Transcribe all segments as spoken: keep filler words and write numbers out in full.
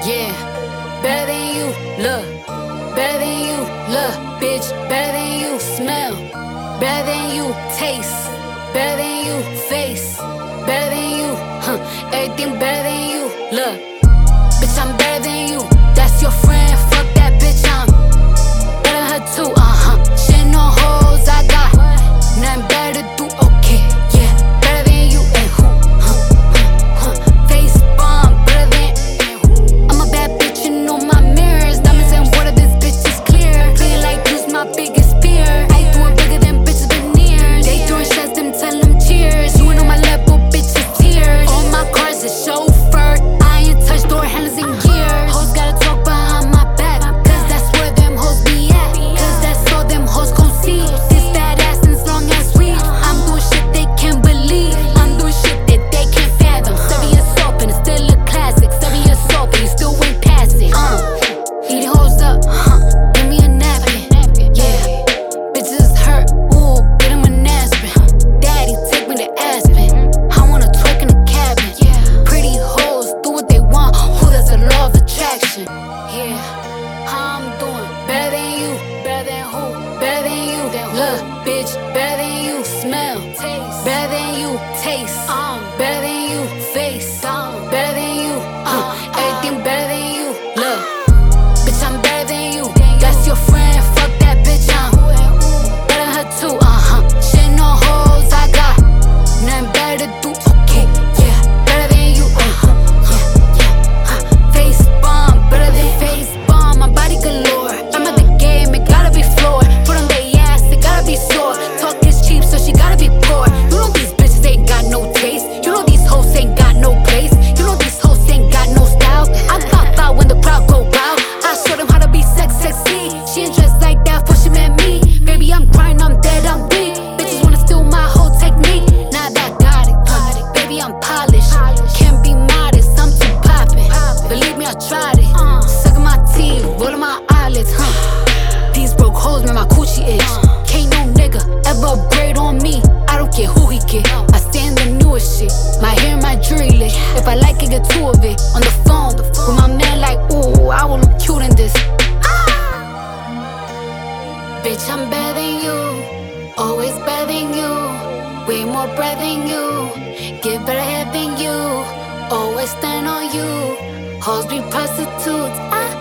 Yeah, better than you, look. Better than you, look, bitch. Better than you, smell. Better than you, taste. Better than you, face. Better than you, huh? Everything better than you, look. Bitch, I'm better than you. That's your friend, fuck that bitch, I'm better than her too, uh-huh. She ain't no hoes, I got nothing better to do, okay, yeah. Better than you, and who, huh, huh, huh. Face bomb, better than, and who. I'm a bad bitch, you know my mirrors. Diamonds and water, this bitch is clear. Clean like you's my biggest fear. I do it bigger than bitches veneers. They throwing shots, them tell them cheers. You ain't on my level, bitches tears. All my cars is chauffeured. I ain't touched door handles in years. Hoes gotta talk behind my back, cause that's where them hoes be at. Cause that's all them hoes gon' see. This fat ass and as long as we. I'm doing shit they can't believe. I'm doing shit that they can't fathom. Seven years old and it's still a classic. Seven years old and you still ain't pass it. Uh, eat hoes up, huh? Give me a napkin. Yeah, bitches hurt. Ooh, get him an aspirin. Daddy, take me to Aspen. I wanna twerk in the cabin. Pretty hoes do what they want. Who that's a law of attraction. Yeah, how I'm doing better than you. Better than who? Better than you. Look, bitch, better than you. Smell. Better than you. Taste. Better than you. Face. Better than you. Uh, everything better than you. Look, bitch, I'm better than you. That's your friend. Fuck that bitch, I'm better than her too. Uh huh. She ain't no hoes, I got nothing better to do. Okay, yeah, better than you. Uh huh. Yeah, yeah. Uh, face bomb, better than face bomb. My body galore. I'm at the game, it gotta be floored. Put on their ass, it gotta be sore. Talk is cheap, so she gotta be poor. You know these bitches ain't got no taste. You know these hoes ain't got no place. You know these hoes ain't got no style. I pop out when the crowd go wild. I show them how to be sex sexy. She ain't dressed like that before she met me. Baby, I'm crying, I'm dead, I'm deep. Bitches wanna steal my whole technique. Nah, that got it. Uh, baby, I'm polished. Can't be modest, I'm too poppin'. Believe me, I tried it. Sucking my teeth, rolling my eyelids, huh? These broke hoes make my coochie itch. Can't no nigga ever braid on me. I don't care who he get. I stand the newest shit. My hair, my jewelry lit. If I like it, get two of it. On the phone with my man, like, ooh, I will look cute in this. Bitch, I'm better than you. Always better than you. Way more bread than you. Get better head than you. Always stand on you. Hoes be prostitutes.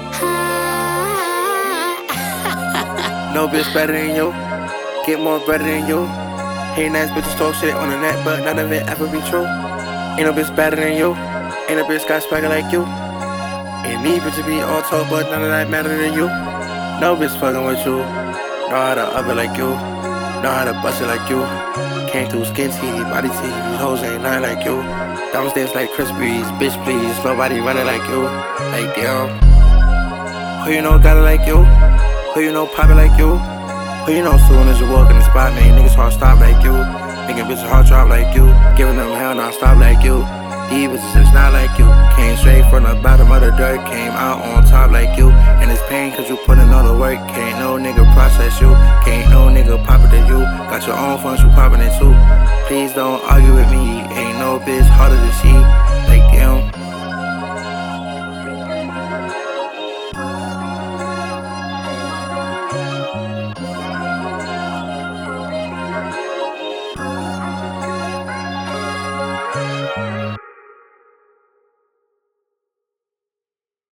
No bitch better than you. Get more better than you. Hating ass bitches talk shit on the net, but none of it ever be true. Ain't no bitch better than you. Ain't no bitch got swagger like you. Ain't me bitch be all talk, but none of that matter than you. No bitch fucking with you. Know how to up it like you. Know how to bust it like you. Came through skin teeth, body teeth. These hoes ain't nothing like you. Diamonds dance like Chris Breeze. Bitch please, nobody running like you. Like damn. Who you know got it like you? Who you know poppin' like you? Who you know soon as you walk in the spot, man, niggas hard stop like you. Making bitches hard drop like you. Giving them hell non-stop like you. These bitches is not like you. Came straight from the bottom of the dirt, came out on